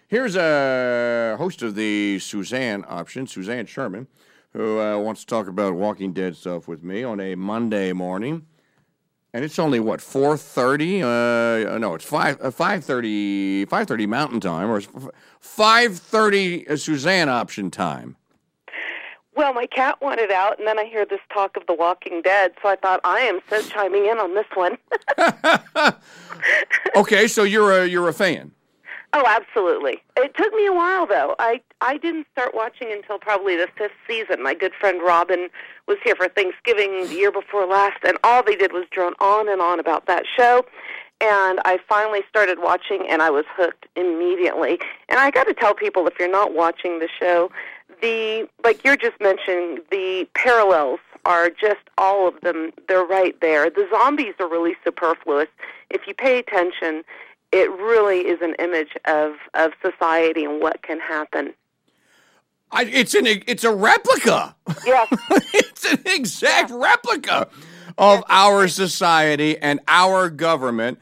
Here's a host of the Suzanne option, Suzanne Sherman, who wants to talk about Walking Dead stuff with me on a Monday morning. And it's only, 4:30? No, it's 5:30 Mountain Time, or 5:30 Suzanne option time. Well, my cat wanted out, and then I hear this talk of The Walking Dead, so I thought, I am so chiming in on this one. Okay, so you're a fan. Oh, absolutely. It took me a while, though. I didn't start watching until probably the 5th season. My good friend Robin was here for Thanksgiving the year before last, and all they did was drone on and on about that show. And I finally started watching, and I was hooked immediately. And I got to tell people, if you're not watching the show, like you're just mentioning, the parallels are just all of them. They're right there. The zombies are really superfluous. If you pay attention, it really is an image of society and what can happen. It's a replica. Yes. It's an exact replica of our society and our government.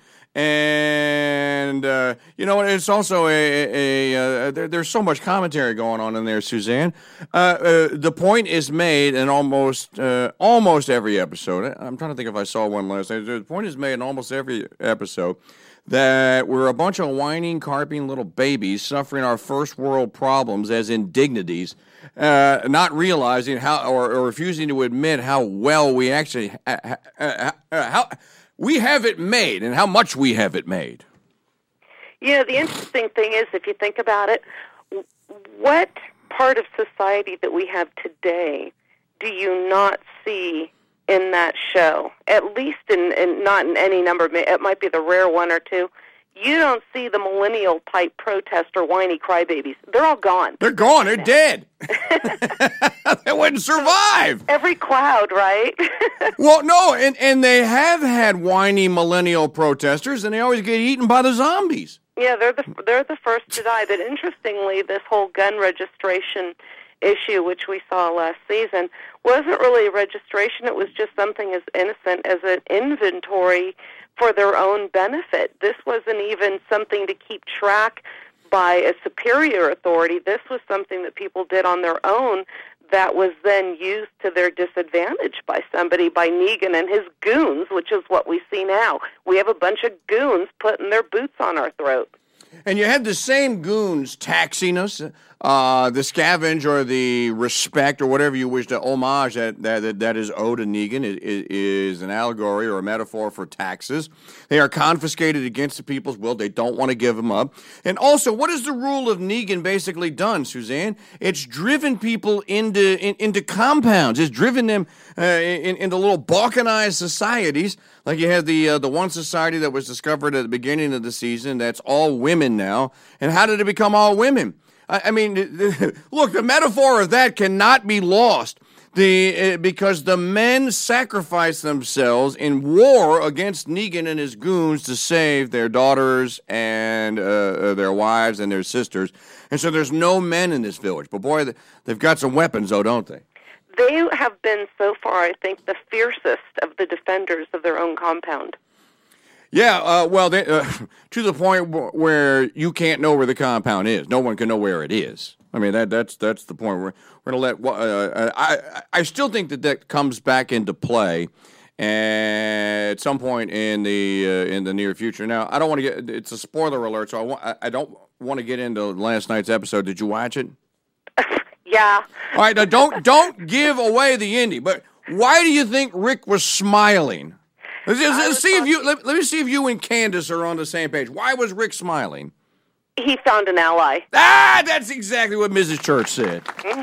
And, it's also there's so much commentary going on in there, Suzanne. The point is made in almost every episode. I'm trying to think if I saw one last night. The point is made in almost every episode that we're a bunch of whining, carping little babies suffering our first world problems as indignities, not realizing how or refusing to admit how well we actually how we have it made and how much we have it made. Yeah, the interesting thing is, if you think about it, what part of society that we have today do you not see in that show? At least not in any number. It might be the rare one or two. You don't see the millennial-type protester whiny crybabies. They're all gone. They're gone. They're dead. They wouldn't survive. Every cloud, right? Well, no, and they have had whiny millennial protesters, and they always get eaten by the zombies. Yeah, they're the first to die. But interestingly, this whole gun registration issue, which we saw last season, wasn't really a registration. It was just something as innocent as an inventory for their own benefit. This wasn't even something to keep track by a superior authority. This was something that people did on their own that was then used to their disadvantage by somebody, by Negan and his goons, which is what we see now. We have a bunch of goons putting their boots on our throat. And you had the same goons taxing us, the scavenge or the respect or whatever you wish to homage that is owed to Negan is an allegory or a metaphor for taxes. They are confiscated against the people's will. They don't want to give them up. And also, what has the rule of Negan basically done, Suzanne? It's driven people into compounds. It's driven them into little balkanized societies. Like you had the one society that was discovered at the beginning of the season that's all women now. And how did it become all women? I mean, look, the metaphor of that cannot be lost. Because the men sacrificed themselves in war against Negan and his goons to save their daughters and their wives and their sisters. And so there's no men in this village. But boy, they've got some weapons, though, don't they? They have been, so far, I think, the fiercest of the defenders of their own compound. Yeah, well, to the point where you can't know where the compound is. No one can know where it is. I mean, that's the point. We're going to let. I still think that comes back into play at some point in the near future. Now, I don't want to get. It's a spoiler alert, so I don't want to get into last night's episode. Did you watch it? Yeah. All right, now don't give away the ending. But why do you think Rick was smiling? Let's see if you. Let me see if you and Candace are on the same page. Why was Rick smiling? He found an ally. That's exactly what Mrs. Church said.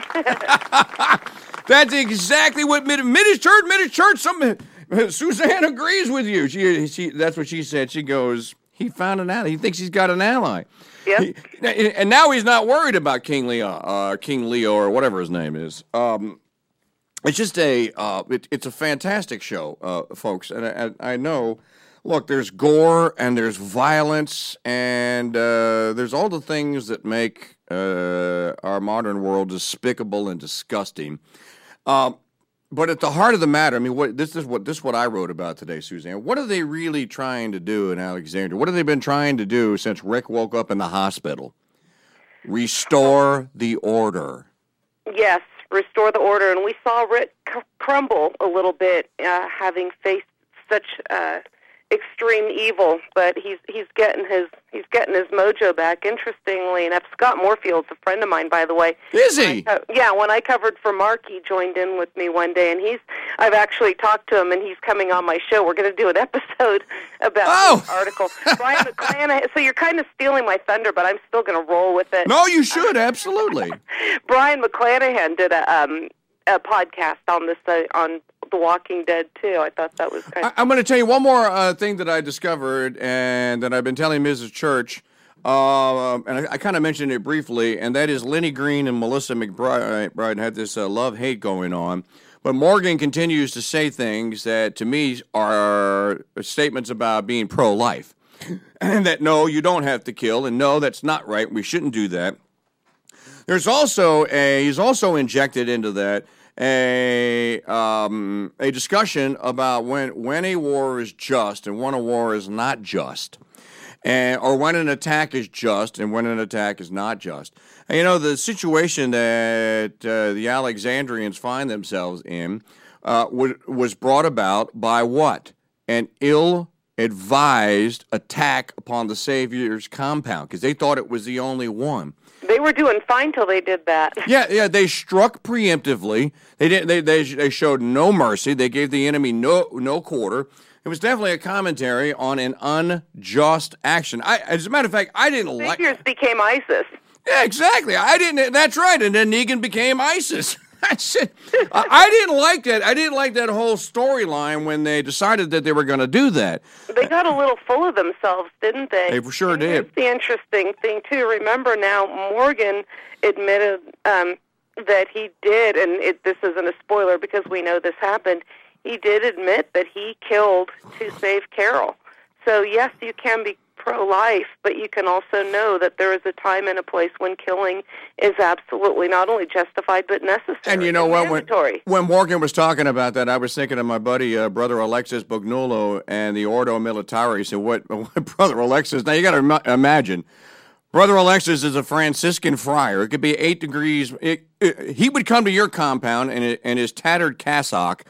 That's exactly what Mrs. Church. Suzanne agrees with you. She that's what she said. She goes, he found an ally. He thinks he's got an ally. Yep. And now he's not worried about King Leo, or whatever his name is. It's just it's a fantastic show, folks. And I know, look, there's gore and there's violence and there's all the things that make our modern world despicable and disgusting. But at the heart of the matter, I mean, this is what I wrote about today, Suzanne. What are they really trying to do in Alexandria? What have they been trying to do since Rick woke up in the hospital? Restore the order. Yes, restore the order. And we saw Rick crumble a little bit, having faced such extreme evil, but he's getting his mojo back. Interestingly enough, Scott Morefield's a friend of mine, by the way. Is he? When I covered for Mark, he joined in with me one day, and I've actually talked to him, and he's coming on my show. We're going to do an episode about this article. Brian McClanahan. So you're kind of stealing my thunder, but I'm still going to roll with it. No, you should, absolutely. Brian McClanahan did a podcast on this on The Walking Dead too. I thought that was kind of... I'm going to tell you one more thing that I discovered and that I've been telling Mrs. Church, and I kind of mentioned it briefly, and that is Lenny Green and Melissa McBride had this love-hate going on. But Morgan continues to say things that, to me, are statements about being pro-life. And that, no, you don't have to kill, and no, that's not right. We shouldn't do that. There's also he's also injected into that a discussion about when a war is just and when a war is not just, or when an attack is just and when an attack is not just. And, you know, the situation that the Alexandrians find themselves in was brought about by what? An ill-advised attack upon the Savior's compound, because they thought it was the only one. They were doing fine till they did that. Yeah. They struck preemptively. They showed no mercy. They gave the enemy no quarter. It was definitely a commentary on an unjust action. As a matter of fact, I didn't like. Saviors became ISIS. Yeah, exactly. I didn't. That's right. And then Negan became ISIS. That's it. I didn't like that. I didn't like that whole storyline when they decided that they were going to do that. They got a little full of themselves, didn't they? They for sure did. That's the interesting thing, too. Remember now, Morgan admitted that he did, and this isn't a spoiler because we know this happened, he did admit that he killed to save Carol. So, yes, you can be pro-life, but you can also know that there is a time and a place when killing is absolutely not only justified but necessary. And you know what? Mandatory. When Morgan was talking about that, I was thinking of my buddy, Brother Alexis Bugnulo, and the Ordo Militare. He said, what Brother Alexis? Now, you got to imagine, Brother Alexis is a Franciscan friar. It could be 8 degrees. He would come to your compound in his tattered cassock,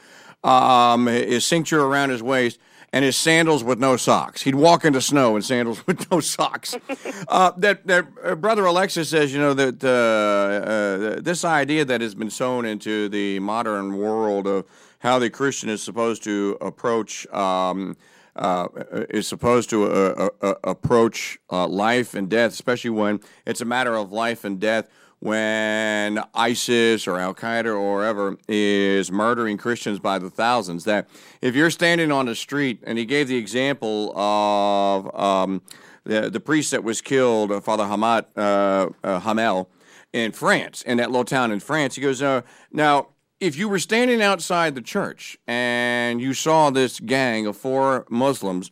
his cincture around his waist, and his sandals with no socks. He'd walk into snow in sandals with no socks. Brother Alexis says, you know, that this idea that has been sown into the modern world of how the Christian is supposed to approach life and death, especially when it's a matter of life and death, when ISIS or Al-Qaeda or whoever is murdering Christians by the thousands, that if you're standing on the street, and he gave the example of the priest that was killed, Father Hamel, in France, in that little town in France, he goes, now, if you were standing outside the church and you saw this gang of 4 Muslims,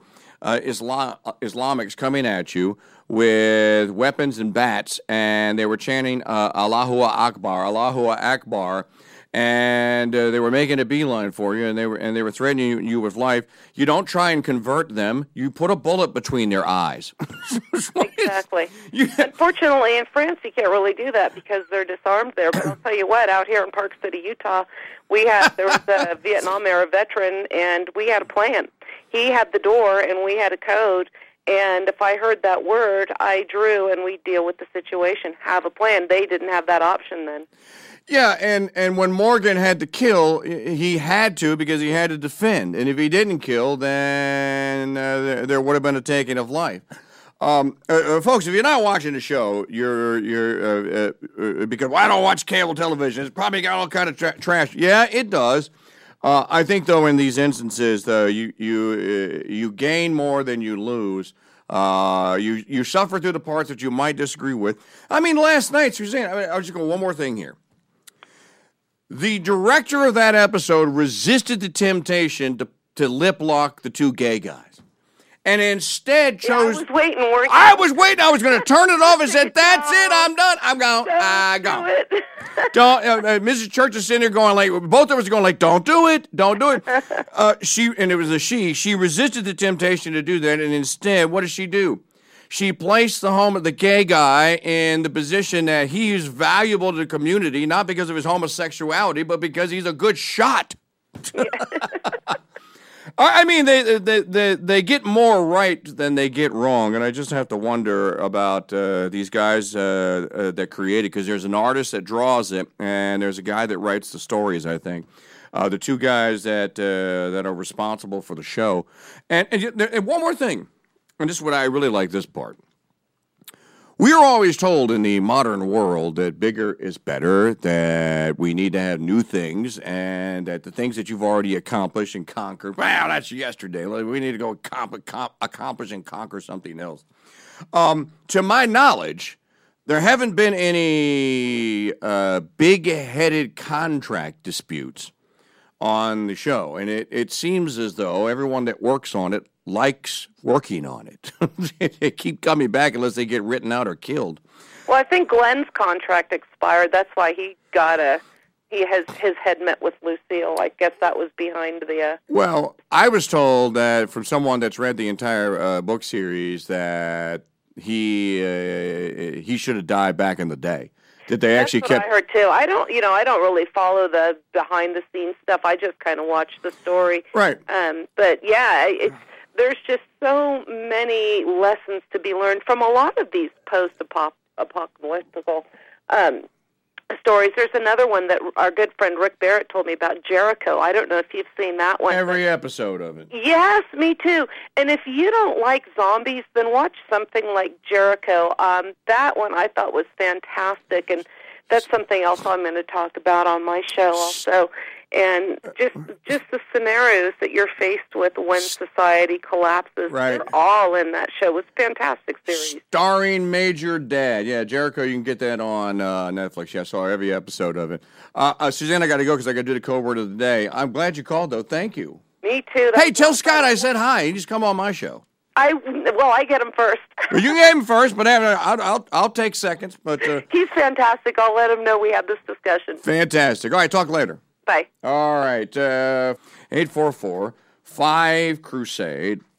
Islamics coming at you with weapons and bats, and they were chanting Allahu Akbar, Allahu Akbar, and they were making a beeline for you, and they were threatening you with life. You don't try and convert them. You put a bullet between their eyes. Exactly. Unfortunately, in France, you can't really do that because they're disarmed there. But I'll tell you what, out here in Park City, Utah, there was a Vietnam-era veteran, and we had a plan. He had the door, and we had a code. And if I heard that word, I drew, and we deal with the situation. Have a plan. They didn't have that option then. Yeah, and when Morgan had to kill, he had to because he had to defend. And if he didn't kill, then there would have been a taking of life. Folks, if you're not watching the show, you're because I don't watch cable television. It's probably got all kind of trash. Yeah, it does. I think, though, in these instances, though, you gain more than you lose. You suffer through the parts that you might disagree with. I mean, last night, Suzanne, I'll just go one more thing here. The director of that episode resisted the temptation to lip lock the 2 gay guys, and instead chose. I was waiting. I was waiting. I was going to turn it off and said, "That's it. I'm done. I'm gone. I go." Don't. Mrs. Church is sitting there going like, both of us are going like, "Don't do it. Don't do it." And it was a she. She resisted the temptation to do that, and instead, what does she do? she placed the gay guy in the position that he is valuable to the community, not because of his homosexuality, but because he's a good shot. Yeah. I mean, they get more right than they get wrong, and I just have to wonder about these guys that create it, because there's an artist that draws it, and there's a guy that writes the stories, I think. The two guys that are responsible for the show. And one more thing, and this is what I really like this part. We are always told in the modern world that bigger is better, that we need to have new things, and that the things that you've already accomplished and conquered, well, that's yesterday. We need to go accomplish and conquer something else. To my knowledge, there haven't been any big-headed contract disputes on the show, and it seems as though everyone that works on it likes working on it. They keep coming back unless they get written out or killed. Well, I think Glenn's contract expired. That's why he has his head met with Lucille. I guess that was behind the... Well, I was told that from someone that's read the entire book series that he should have died back in the day. That they That's actually what kept. I heard too. I don't really follow the behind the scenes stuff. I just kind of watch the story. Right. But yeah, there's just so many lessons to be learned from a lot of these post-apocalyptical stories. There's another one that our good friend Rick Barrett told me about, Jericho. I don't know if you've seen that one. Every episode of it. Yes, me too. And if you don't like zombies, then watch something like Jericho. That one I thought was fantastic, and that's something else I'm going to talk about on my show also. And just the scenarios that you're faced with when society collapses. Right. They're all in that show. It's a fantastic series. Starring Major Dad. Yeah, Jericho, you can get that on Netflix. Yeah, I saw every episode of it. Suzanne, I got to go because I got to do the code word of the day. I'm glad you called, though. Thank you. Me too. Hey, tell Scott I said hi. He just come on my show. I get him first. Well, you get him first, but I'll take seconds. But he's fantastic. I'll let him know we had this discussion. Fantastic. All right, talk later. Bye. All right, 844-5-CRUSADE.